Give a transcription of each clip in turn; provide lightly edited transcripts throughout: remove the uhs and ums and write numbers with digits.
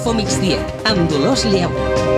Info Migdia, amb Dolors Lleó.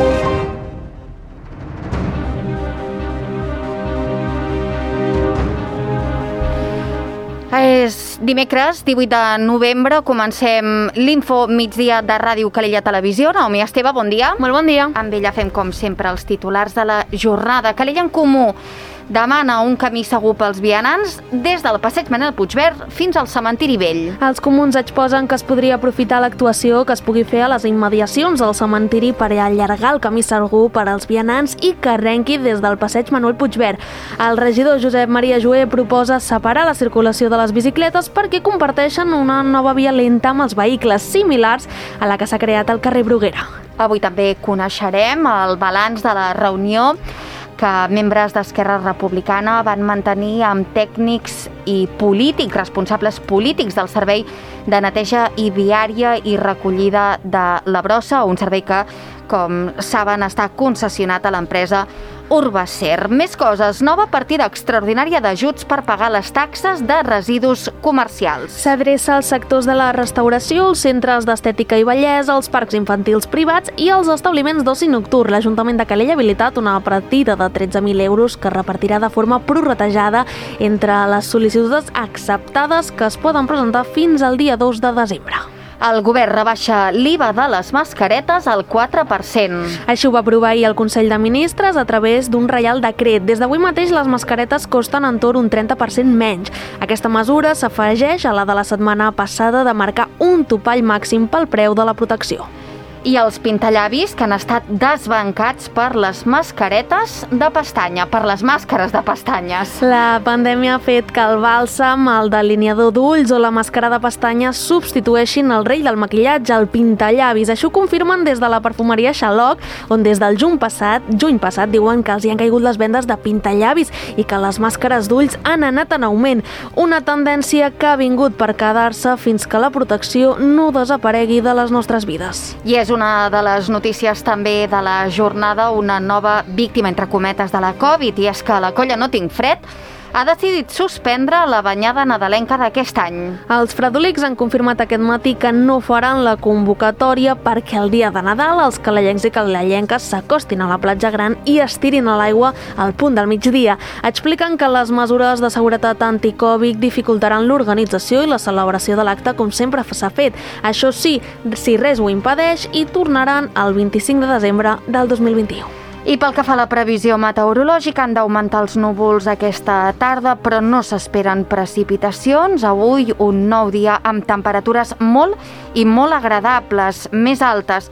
És dimecres, 18 de novembre, comencem l'Info Migdia de Ràdio Calella Televisió. Naomi Esteve, bon dia. Molt bon dia. Amb ella fem, com sempre, els titulars de la jornada. Calella en Comú demana un camí segur pels vianants des del passeig Manel Puigverd fins al cementiri vell. Els comuns exposen que es podria aprofitar l'actuació que es pugui fer a les immediacions del cementiri per allargar el camí segur per als vianants i que arrenqui des del passeig Manuel Puigverd. El regidor Josep Maria Joé proposa separar la circulació de les bicicletes perquè comparteixen una nova via lenta amb els vehicles similars a la que s'ha creat al carrer Bruguera. Avui també coneixerem el balanç de la reunió que membres d'Esquerra Republicana van mantenir amb tècnics i polítics, responsables polítics del servei de neteja i viària i recollida de la brossa, un servei que, com saben, està concessionat a l'empresa Urbacer. Més coses, nova partida extraordinària d'ajuts per pagar les taxes de residus comercials. S'adreça als sectors de la restauració, els centres d'estètica i bellesa, els parcs infantils privats i els establiments d'oci nocturn. L'Ajuntament de Calella ha habilitat una partida de 13.000 euros que repartirà de forma prorratejada entre les sol·licituds acceptades que es poden presentar fins al dia 2 de desembre. El govern rebaixa l'IVA de les mascaretes al 4%. Així ho va aprovar ahir el Consell de Ministres a través d'un reial decret. Des d'avui mateix les mascaretes costen entorn un 30% menys. Aquesta mesura s'afegeix a la de la setmana passada de marcar un topall màxim pel preu de la protecció. I els pintallavis que han estat desbancats per les mascaretes de pestanya, per les màscares de pestanyes. La pandèmia ha fet que el bàlsam, el delineador d'ulls o la màscara de pestanyes substitueixin el rei del maquillatge, el pintallavis. Això ho confirmen des de la perfumeria Xaloc, on des del juny passat diuen que els hi han caigut les vendes de pintallavis i que les màscares d'ulls han anat en augment. Una tendència que ha vingut per quedar-se fins que la protecció no desaparegui de les nostres vides. I és una de les notícies també de la jornada, una nova víctima, entre cometes, de la Covid, i és que la colla No Tinc Fred ha decidit suspendre la banyada nadalenca d'aquest any. Els fredolics han confirmat aquest matí que no faran la convocatòria perquè el dia de Nadal els calellencs i calellenques s'acostin a la platja gran i estirin a l'aigua al punt del migdia. Expliquen que les mesures de seguretat anticovid dificultaran l'organització i la celebració de l'acte com sempre s'ha fet. Això sí, si res ho impedeix, hi tornaran el 25 de desembre del 2021. I pel que fa a la previsió meteorològica, han d'augmentar els núvols aquesta tarda, però no s'esperen precipitacions. Avui un nou dia amb temperatures molt i molt agradables, més altes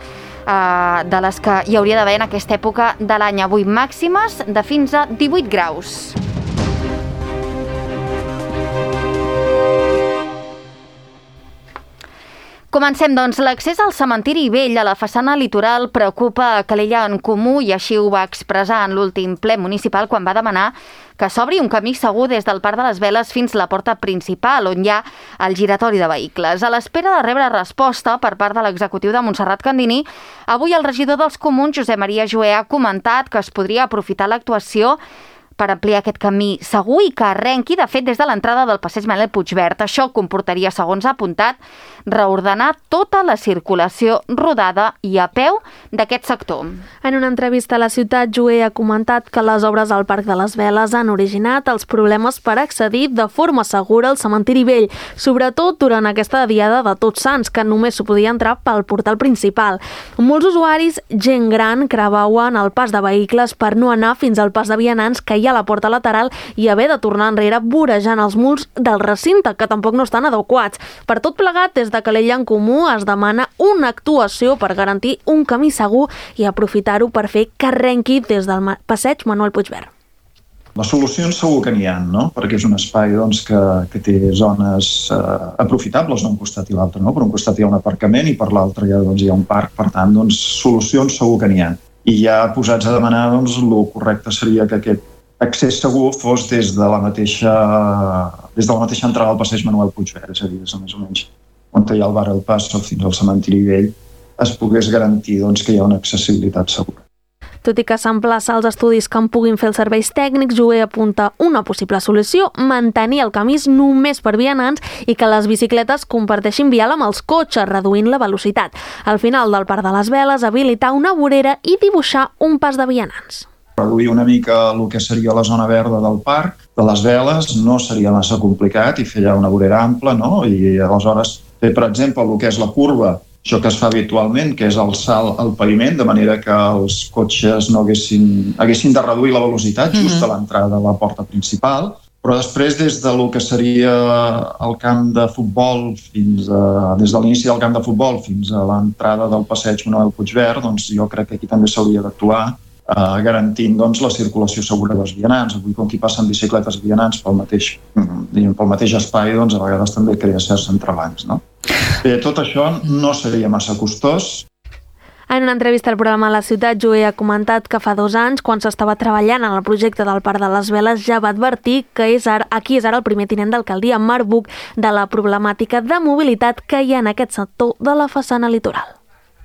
de les que hi hauria d'haver en aquesta època de l'any. Avui màximes de fins a 18 graus. Comencem, doncs. L'accés al cementiri vell a la façana litoral preocupa a Calella en Comú i així ho va expressar en l'últim ple municipal quan va demanar que s'obri un camí segur des del Parc de les Veles fins la porta principal, on hi ha el giratori de vehicles. A l'espera de rebre resposta per part de l'executiu de Montserrat Candini, avui el regidor dels Comuns, Josep Maria Joé, ha comentat que es podria aprofitar l'actuació per ampliar aquest camí segur i que arrenqui, de fet, des de l'entrada del passeig Manel Puigverd. Això comportaria, segons ha apuntat, reordenar tota la circulació rodada i a peu d'aquest sector. En una entrevista a la ciutat, Joé ha comentat que les obres al Parc de les Veles han originat els problemes per accedir de forma segura al cementiri vell, sobretot durant aquesta diada de Tots Sants, que només s'ho podia entrar pel portal principal. Molts usuaris, gent gran, crevauen el pas de vehicles per no anar fins al pas de vianants que hi ha a la porta lateral i haver de tornar enrere vorejant els murs del recinte, que tampoc no estan adequats. Per tot plegat, des de Calella en Comú es demana una actuació per garantir un camí segur i aprofitar-ho per fer que arrenqui des del passeig Manuel Puigverd. Les solucions segur que n'hi ha, no? Perquè és un espai que té zones aprofitables d'un costat i l'altre, no? Per un costat hi ha un aparcament i per l'altre hi ha un parc, per tant, solucions segur que n'hi ha. I ja posats a demanar, el correcte seria que aquest accés segur fos des de la mateixa entrada al passeig Manuel Puigverd, és a dir, des de més o menys on hi ha el bar El Paso fins al cementiri vell, es pogués garantir que hi ha una accessibilitat segura. Tot i que s'emplaça als estudis que en puguin fer els serveis tècnics, Jover apunta una possible solució, mantenir el camí només per vianants i que les bicicletes comparteixin vial amb els cotxes, reduint la velocitat. Al final del Parc de les Veles, habilitar una vorera i dibuixar un pas de vianants. Reduir una mica el que seria la zona verda del parc, de les Veles, no seria massa complicat i fer ja una vorera ampla, no? I aleshores fer, per exemple, el que és la curva, això que es fa habitualment, que és el salt al paviment, de manera que els cotxes no haguessin de reduir la velocitat just a l'entrada de la porta principal, però després des del que seria el camp de futbol des de l'inici del camp de futbol fins a l'entrada del passeig Manuel Puigverd, doncs jo crec que aquí també s'hauria d'actuar garantint la circulació segura dels vianants. Avui, com que hi passen bicicletes vianants pel mateix espai, a vegades també crea certs entrebancs, no? Bé, tot això no seria massa costós. En una entrevista al programa La Ciutat, Jover ha comentat que fa 2 anys, quan s'estava treballant en el projecte del Parc de les Veles, ja va advertir que aquí és ara el primer tinent d'alcaldia, Marc Buch, de la problemàtica de mobilitat que hi ha en aquest sector de la façana litoral.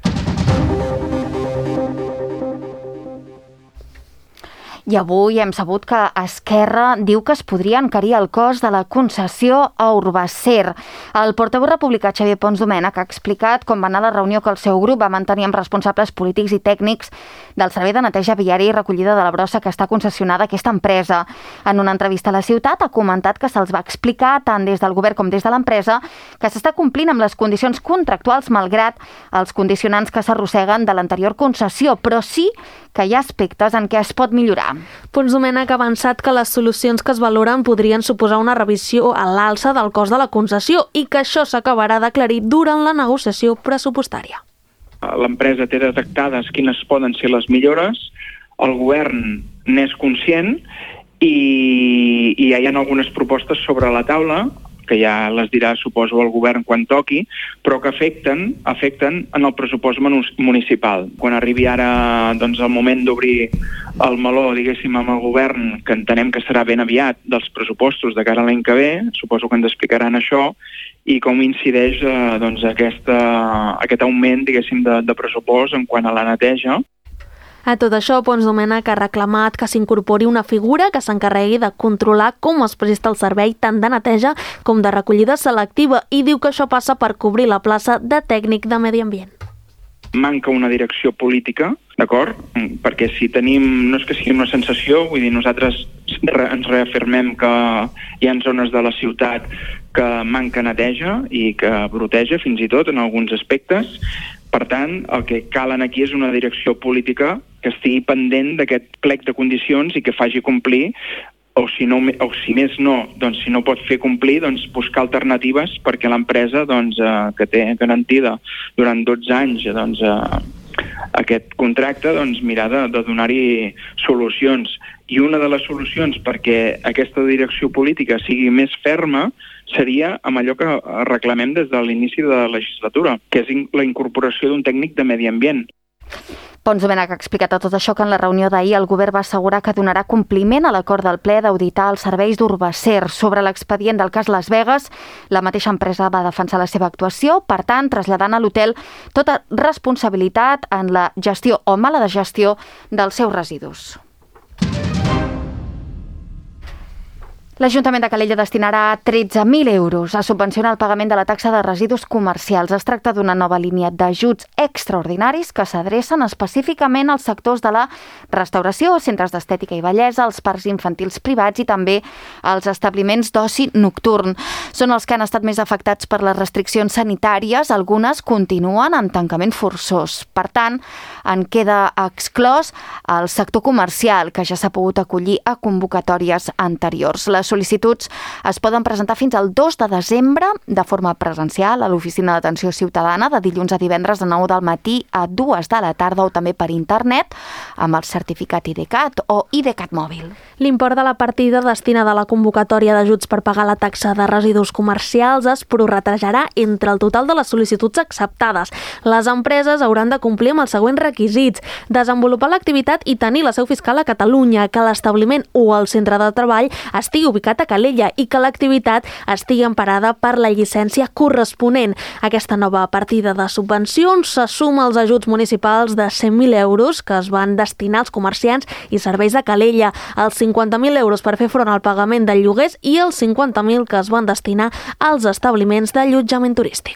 I avui hem sabut que Esquerra diu que es podria encarir el cost de la concessió a Urbacer. El portaveu republicà Xavier Pons Domènech ha explicat com va anar la reunió que el seu grup va mantenir amb responsables polítics i tècnics del servei de neteja viària i recollida de la brossa que està concessionada a aquesta empresa. En una entrevista a La Ciutat ha comentat que se'ls va explicar tant des del govern com des de l'empresa que s'està complint amb les condicions contractuals malgrat els condicionants que s'arrosseguen de l'anterior concessió, però sí que hi ha aspectes en què es pot millorar. Pons Domènech ha avançat que les solucions que es valoren podrien suposar una revisió a l'alça del cost de la concessió i que això s'acabarà d'aclarir durant la negociació pressupostària. L'empresa té detectades quines poden ser les millores, el govern n'és conscient i ja hi ha algunes propostes sobre la taula que ja les dirà, suposo, el govern quan toqui, però que afecten en el pressupost municipal. Quan arribi ara el moment d'obrir el meló, diguéssim, amb el govern, que entenem que serà ben aviat dels pressupostos de cara a l'any que ve, suposo que ens explicaran això, i com incideix aquest augment, diguéssim, de pressupost en quant a la neteja. A tot això, Pons Domènech ha reclamat que s'incorpori una figura que s'encarregui de controlar com es presta el servei tant de neteja com de recollida selectiva i diu que això passa per cobrir la plaça de tècnic de medi ambient. Manca una direcció política, d'acord? Perquè si tenim, no és que sigui una sensació, vull dir, nosaltres ens reafirmem que hi ha zones de la ciutat que manca neteja i que broteja fins i tot en alguns aspectes. Per tant, el que calen aquí és una direcció política que estigui pendent d'aquest plec de condicions i que faci complir, o si més no, si no pot fer complir, buscar alternatives perquè l'empresa que té garantida durant 12 anys aquest contracte, mirar de donar-hi solucions. I una de les solucions perquè aquesta direcció política sigui més ferma seria amb allò que reclamem des de l'inici de la legislatura, que és la incorporació d'un tècnic de medi ambient. Pons Domènech ha explicat a tot això que en la reunió d'ahir el govern va assegurar que donarà compliment a l'acord del ple d'auditar els serveis d'Urbacer. Sobre l'expedient del cas Las Vegas, la mateixa empresa va defensar la seva actuació, per tant, traslladant a l'hotel tota responsabilitat en la gestió o mala de gestió dels seus residus. L'Ajuntament de Calella destinarà 13.000 euros a subvencionar el pagament de la taxa de residus comercials. Es tracta d'una nova línia d'ajuts extraordinaris que s'adrecen específicament als sectors de la restauració, centres d'estètica i bellesa, els parcs infantils privats i també als establiments d'oci nocturn. Són els que han estat més afectats per les restriccions sanitàries. Algunes continuen en tancament forçós. Per tant, en queda exclòs el sector comercial, que ja s'ha pogut acollir a convocatòries anteriors. Les sol·licituds es poden presentar fins al 2 de desembre de forma presencial a l'Oficina d'Atenció Ciutadana de dilluns a divendres de 9 del matí a 2 de la tarda o també per internet amb el certificat IDCAT o IDCAT mòbil. L'import de la partida destinada a la convocatòria d'ajuts per pagar la taxa de residus comercials es prorratejarà entre el total de les sol·licituds acceptades. Les empreses hauran de complir amb els següents requisits: desenvolupar l'activitat i tenir la seu fiscal a Catalunya, que l'establiment o el centre de treball estigui ubicat a Calella i que l'activitat estigui emparada per la llicència corresponent. Aquesta nova partida de subvencions se suma als ajuts municipals de 100.000 euros que es van destinar als comerciants i serveis de Calella, els 50.000 euros per fer front al pagament de lloguers i els 50.000 que es van destinar als establiments d'allotjament turístic.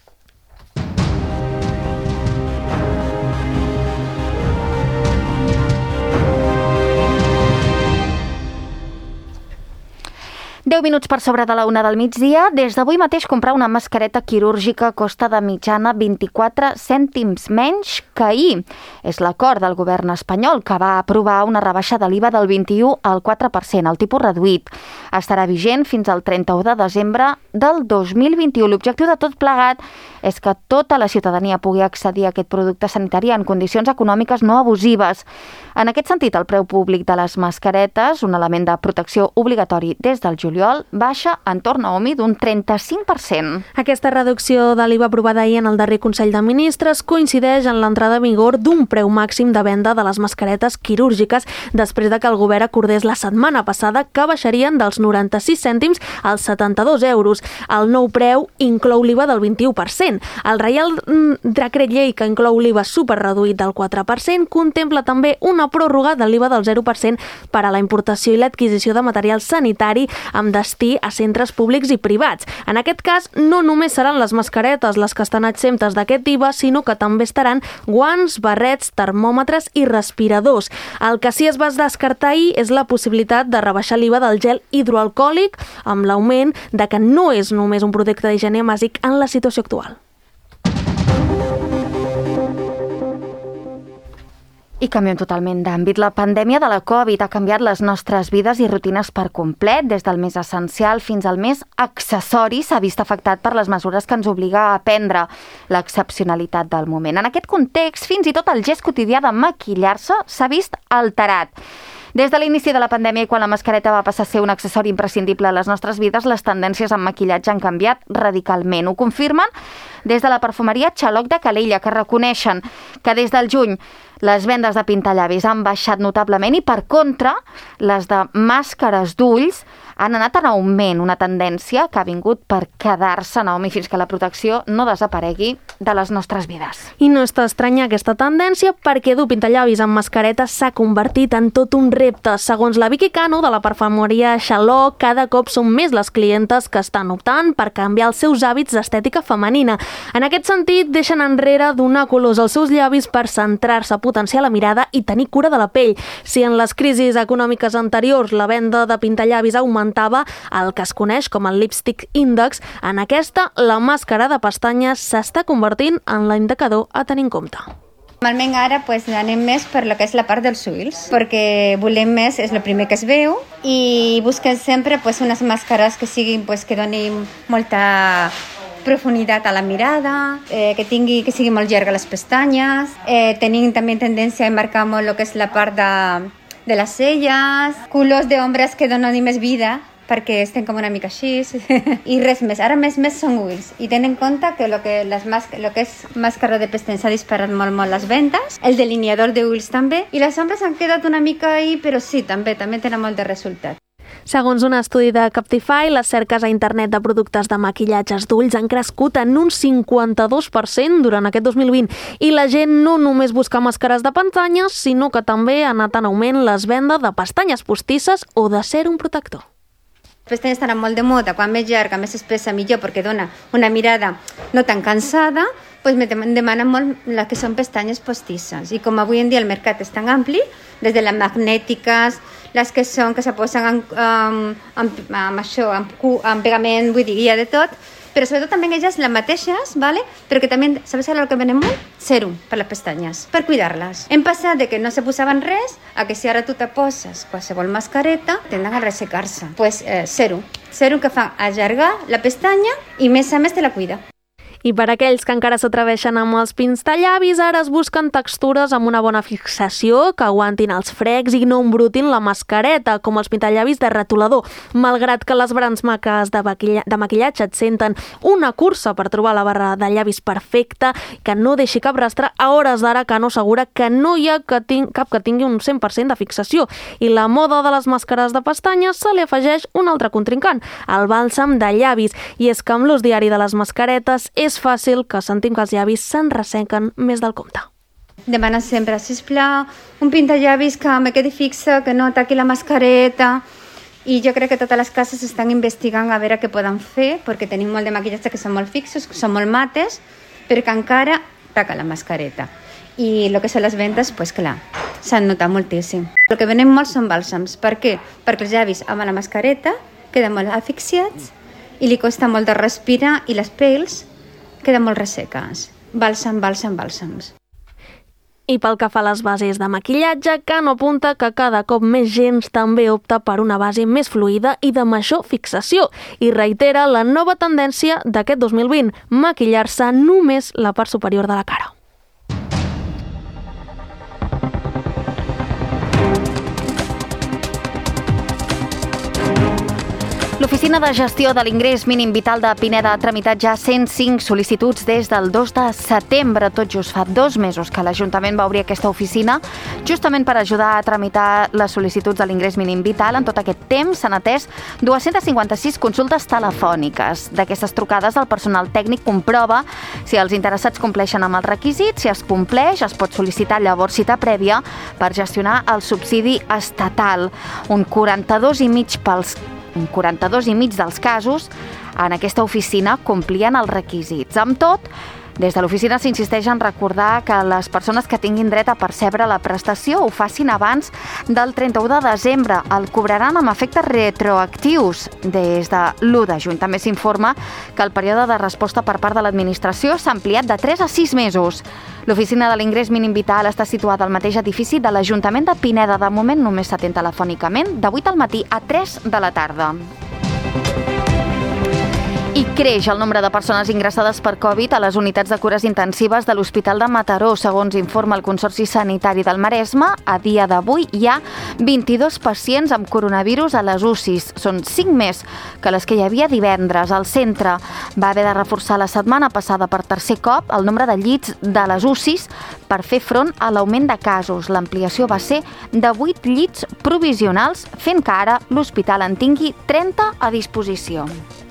Deu minuts per sobre de la 1 del migdia. Des d'avui mateix comprar una mascareta quirúrgica costa de mitjana 24 cèntims menys que ahir. És l'acord del govern espanyol que va aprovar una rebaixa de l'IVA del 21 al 4%, el tipus reduït. Estarà vigent fins al 31 de desembre del 2021. L'objectiu de tot plegat és que tota la ciutadania pugui accedir a aquest producte sanitari en condicions econòmiques no abusives. En aquest sentit, el preu públic de les mascaretes, un element de protecció obligatori des del juliol, baixa en torn a OMI d'un 35%. Aquesta reducció de l'IVA aprovada ahir en el darrer Consell de Ministres coincideix en l'entrada en vigor d'un preu màxim de venda de les mascaretes quirúrgiques després de que el govern acordés la setmana passada que baixarien dels 96 cèntims als 72 euros. El nou preu inclou l'IVA del 21%. El Reial Decret Llei que inclou l'IVA superreduït del 4% contempla també una pròrroga de l'IVA del 0% per a la importació i l'adquisició de material sanitari amb destí a centres públics i privats. En aquest cas, no només seran les mascaretes les que estan exemptes d'aquest IVA, sinó que també estaran guants, barrets, termòmetres i respiradors. El que sí es va descartar ahir és la possibilitat de rebaixar l'IVA del gel hidroalcohòlic amb l'augment de que no és només un producte d'higiene bàsic en la situació actual. I canviem totalment d'àmbit. La pandèmia de la Covid ha canviat les nostres vides i rutines per complet. Des del més essencial fins al més accessori s'ha vist afectat per les mesures que ens obliga a prendre l'excepcionalitat del moment. En aquest context, fins i tot el gest quotidià de maquillar-se s'ha vist alterat. Des de l'inici de la pandèmia i quan la mascareta va passar a ser un accessori imprescindible a les nostres vides, les tendències en maquillatge han canviat radicalment. Ho confirmen des de la perfumeria Xaloc de Calella, que reconeixen que des del juny les vendes de pintallavis han baixat notablement i, per contra, les de màscares d'ulls han anat en augment, una tendència que ha vingut per quedar-se, Naomi, fins que la protecció no desaparegui de les nostres vides. I no està estranya aquesta tendència perquè dur pintallavis amb mascareta s'ha convertit en tot un repte. Segons la Vicky Cano, de la perfumeria Xaloc, cada cop són més les clientes que estan optant per canviar els seus hàbits d'estètica femenina. En aquest sentit, deixen enrere donar colors als seus llavis per centrar-se, potenciar la mirada i tenir cura de la pell. Si en les crisis econòmiques anteriors la venda de pintallavis augmentava el que es coneix com el lipstick index, en aquesta la màscara de pestanyes s'està convertint en l'indicador a tenir en compte. Normalment ara anem més per lo que és la part dels ulls, perquè volem més, és el primer que es veu, i busquem sempre unes màscares que siguin, que donin molta profunditat a la mirada, que sigui molt llarga les pestanyes, tenim també tendència a marcar molt el que és la part de les celles, colors d'ombres que donen més vida, perquè estem com una mica així, i res més. Ara més són ulls. I ten en compte que el que és màscara de pestanyes ha disparat molt les vendes, el delineador d'ulls també, i les ombres han quedat una mica ahí, però sí, també tenen molt de resultat. Segons un estudi de Captify, les cerques a internet de productes de maquillatges d'ulls han crescut en un 52% durant aquest 2020 i la gent no només busca màscares de pestanyes, sinó que també ha anat en augment les vendes de pestanyes postisses o de sèrum protector. Les pestanyes estaran molt de moda, quan més llarga, més espessa, millor, perquè dona una mirada no tan cansada, me demanen molt les que són pestanyes postisses. I com avui en dia el mercat és tan ampli, des de les magnètiques, les que se posen amb pegament, vull dir, hi ha de tot, però sobretot també elles les mateixes, ¿vale? Però que també, sabes ara el que venen molt? Sèrum per les pestanyes, per cuidar-les. Hem passat de que no se posaven res a que si ara tu te poses qualsevol mascareta, tenden a ressecar-se. Sèrum que fa allargar la pestanya i més a més te la cuida. I per aquells que encara s'atreveixen amb els pintallavis, ara es busquen textures amb una bona fixació, que aguantin els frecs i no embrutin la mascareta, com els pintallavis de retolador. Malgrat que les grans marques de maquillatge et senten una cursa per trobar la barra de llavis perfecta, que no deixi cap rastre, a hores d'ara Kano assegura que no hi ha cap que tingui un 100% de fixació. I la moda de les màscares de pestanyes se li afegeix un altre contrincant, el bàlsam de llavis. I és que amb l'ús diari de les mascaretes és fàcil que sentim que els llavis se'n ressequen més del compte. Demana sempre, sisplau, un pintallavis que me quedi fixa, que no ataqui la mascareta. I jo crec que totes les cases estan investigant a veure què poden fer, perquè tenim molt de maquillatge que són molt fixos, que són molt mates, però que encara taca la mascareta. I el que són les vendes, doncs clar, s'han notat moltíssim. El que venen molt són bàlsams. Per què? Perquè els llavis amb la mascareta queden molt asfixiats i li costa molt de respirar i les pells queden molt resseques. Bàlsams. I pel que fa a les bases de maquillatge, Kano apunta que cada cop més gent també opta per una base més fluida i de major fixació i reitera la nova tendència d'aquest 2020, maquillar-se només la part superior de la cara. L'Oficina de Gestió de l'Ingrés Mínim Vital de Pineda ha tramitat ja 105 sol·licituds des del 2 de setembre. Tot just fa 2 mesos que l'Ajuntament va obrir aquesta oficina justament per ajudar a tramitar les sol·licituds de l'Ingrés Mínim Vital. En tot aquest temps s'han atès 256 consultes telefòniques. D'aquestes trucades, el personal tècnic comprova si els interessats compleixen amb els requisits. Si es compleix, es pot sol·licitar llavors cita prèvia per gestionar el subsidi estatal. Un 42,5% dels casos en aquesta oficina complien els requisits. Amb tot, des de l'oficina s'insisteix en recordar que les persones que tinguin dret a percebre la prestació ho facin abans del 31 de desembre. El cobraran amb efectes retroactius des de l'1 de juny. També s'informa que el període de resposta per part de l'administració s'ha ampliat de 3 a 6 mesos. L'oficina de l'Ingrés Mínim Vital està situada al mateix edifici de l'Ajuntament de Pineda. De moment només s'atén telefònicament de 8 al matí a 3 de la tarda. I creix el nombre de persones ingressades per Covid a les unitats de cures intensives de l'Hospital de Mataró. Segons informa el Consorci Sanitari del Maresme, a dia d'avui hi ha 22 pacients amb coronavirus a les UCIs. Són 5 més que les que hi havia divendres. El centre va haver de reforçar la setmana passada per tercer cop el nombre de llits de les UCIs per fer front a l'augment de casos. L'ampliació va ser de 8 llits provisionals, fent que ara l'hospital en tingui 30 a disposició.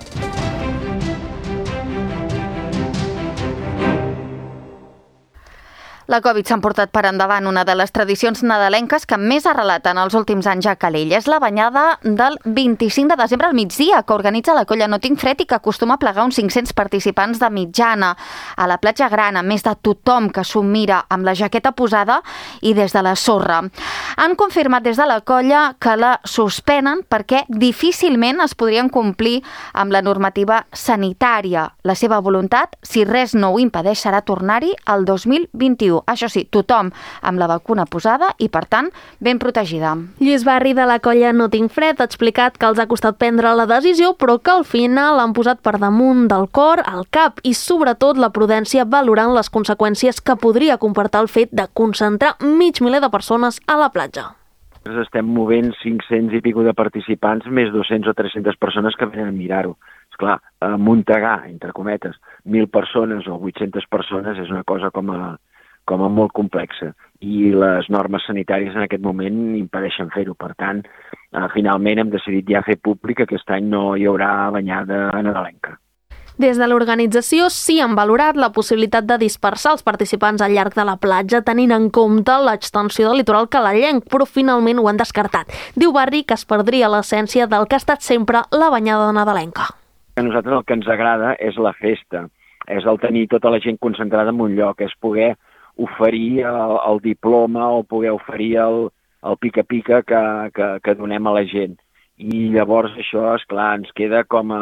La Covid s'ha emportat per endavant una de les tradicions nadalenques que més arrelat en els últims anys a Calella. És la banyada del 25 de desembre al migdia, que organitza la colla No Tinc Fred i que acostuma a plegar uns 500 participants de mitjana. A la platja Gran, a més de tothom que s'ho mira amb la jaqueta posada i des de la sorra. Han confirmat des de la colla que la suspenen perquè difícilment es podrien complir amb la normativa sanitària. La seva voluntat, si res no ho impedeix, serà tornar-hi al 2021. Això sí, tothom amb la vacuna posada i, per tant, ben protegida. Lluís Barri de la colla No Tinc Fred ha explicat que els ha costat prendre la decisió, però que al final han posat per damunt del cor, el cap i, sobretot, la prudència valorant les conseqüències que podria comportar el fet de concentrar mig miler de persones a la platja. Estem movent 500 i pico de participants, més 200 o 300 persones que venen a mirar-ho. Esclar, muntegar, entre cometes, 1.000 persones o 800 persones és una cosa com a molt complexa i les normes sanitàries en aquest moment impedeixen fer-ho. Per tant, finalment hem decidit ja fer públic que aquest any no hi haurà banyada nadalenca. Des de l'organització sí han valorat la possibilitat de dispersar els participants al llarg de la platja tenint en compte l'extensió del litoral calellenc, però finalment ho han descartat. Diu Barri que es perdria l'essència del que ha estat sempre la banyada nadalenca. A nosaltres el que ens agrada és la festa, és el tenir tota la gent concentrada en un lloc, és poder oferir el diploma o poder oferir el pica-pica que donem a la gent. I llavors això, esclar, ens queda com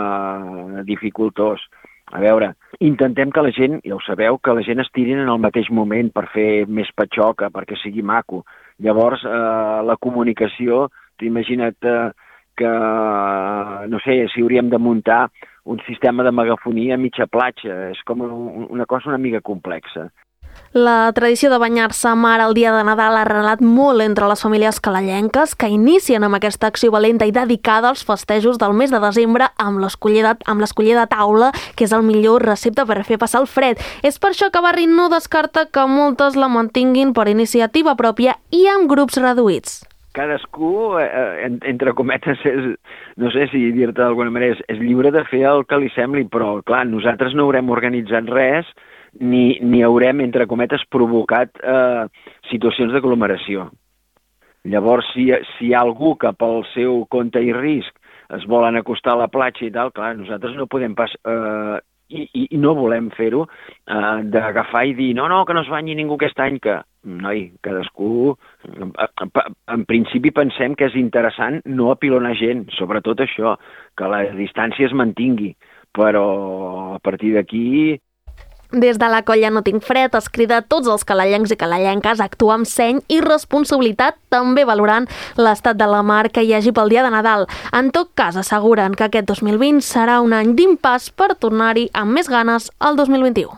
a dificultós. A veure, intentem que la gent, ja ho sabeu, que la gent es tirin en el mateix moment per fer més patxoca, perquè sigui maco. Llavors, la comunicació, imagina't que, no sé, si hauríem de muntar un sistema de megafonia a mitja platja. És com una cosa una mica complexa. La tradició de banyar-se a mar el dia de Nadal ha arrelat molt entre les famílies calellenques, que inicien amb aquesta acció valenta i dedicada als festejos del mes de desembre amb l'escoller de taula, que és el millor recepte per fer passar el fred. És per això que Barri no descarta que moltes la mantinguin per iniciativa pròpia i amb grups reduïts. Cadascú, entre cometes, no sé si dir-te d'alguna manera, és lliure de fer el que li sembli, però clar, nosaltres no haurem organitzat res ni haurem, entre cometes, provocat situacions d'aglomeració. Llavors, si hi ha algú que pel seu compte i risc es volen acostar a la platja i tal, clar, nosaltres no podem pas... I no volem fer-ho, d'agafar i dir no, que no es banyi ningú aquest any, que, noi, cadascú... En principi pensem que és interessant no apilonar gent, sobretot això, que la distància es mantingui, però a partir d'aquí... Des de la colla No Tinc Fred es crida a tots els calellencs i calellenques a actuar amb seny i responsabilitat, també valorant l'estat de la mar que hi hagi pel dia de Nadal. En tot cas, asseguren que aquest 2020 serà un any d'impàs per tornar-hi amb més ganes al 2021.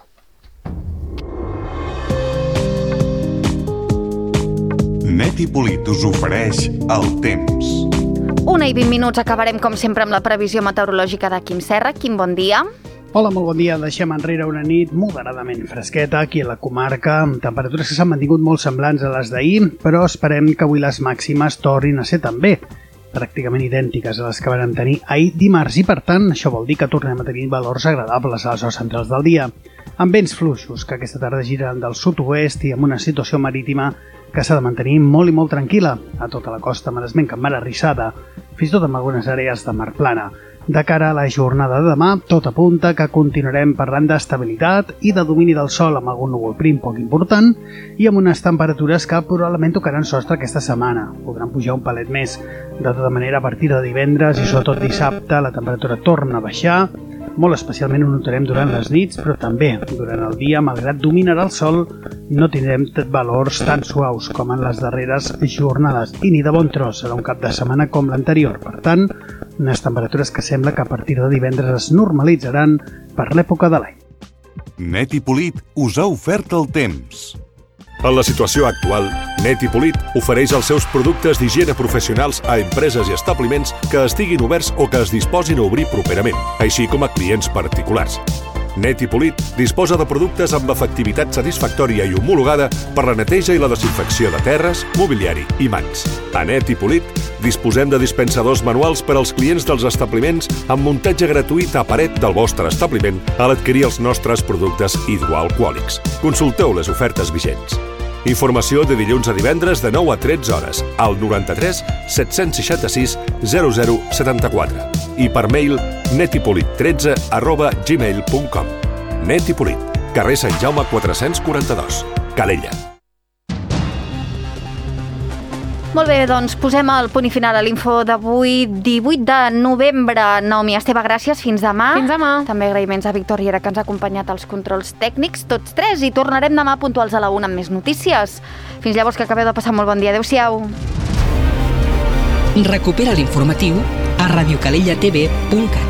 Net i Polit us ofereix el temps. 1:20, acabarem com sempre amb la previsió meteorològica de Quim Serra. Quim, bon dia. Hola, molt bon dia. Deixem enrere una nit moderadament fresqueta aquí a la comarca, amb temperatures que s'han mantingut molt semblants a les d'ahir, però esperem que avui les màximes tornin a ser també pràcticament idèntiques a les que vam tenir ahir dimarts i, per tant, això vol dir que tornem a tenir valors agradables a les hores centrals del dia, amb vents fluixos que aquesta tarda giren del sud-oest i amb una situació marítima que s'ha de mantenir molt i molt tranquil·la a tota la costa maresmenca amb mar arrissada, fins i tot en algunes àrees de mar plana. De cara a la jornada de demà, tot apunta que continuarem parlant d'estabilitat i de domini del sol amb algun núvol prim poc important i amb unes temperatures que probablement tocaran sostre aquesta setmana. Podran pujar un palet més. De tota manera, a partir de divendres i sobretot dissabte, la temperatura torna a baixar. Molt especialment ho notarem durant les nits, però també durant el dia, malgrat dominarà el sol, no tindrem valors tan suaus com en les darreres jornades i ni de bon tros serà un cap de setmana com l'anterior. Per tant, unes temperatures que sembla que a partir de divendres es normalitzaran per l'època de l'any. Net i Polit us ha ofert el temps. En la situació actual, Net i Polit ofereix els seus productes d'higiene professionals a empreses i establiments que estiguin oberts o que es disposin a obrir properament, així com a clients particulars. Net i Polit disposa de productes amb efectivitat satisfactòria i homologada per la neteja i la desinfecció de terres, mobiliari i mans. A Net i Polit disposem de dispensadors manuals per als clients dels establiments amb muntatge gratuït a paret del vostre establiment a l'adquirir els nostres productes hidroalcohòlics. Consulteu les ofertes vigents. Informació de dilluns a divendres de 9 a 13 hores al 93 766 0074 i per mail netipolit13@gmail.com. Net i Polit, carrer Sant Jaume 442, Calella. Molt bé, doncs posem el punt i final a l'info d'avui, 18 de novembre. Naomi Esteve, gràcies. Fins demà. Fins demà. També agraïments a Víctor Riera, que ens ha acompanyat als controls tècnics, tots tres, i tornarem demà puntuals a la 1 amb més notícies. Fins llavors, que acabeu de passar molt bon dia. Adéu-siau. Recupera l'informatiu a radiocalellatv.cat.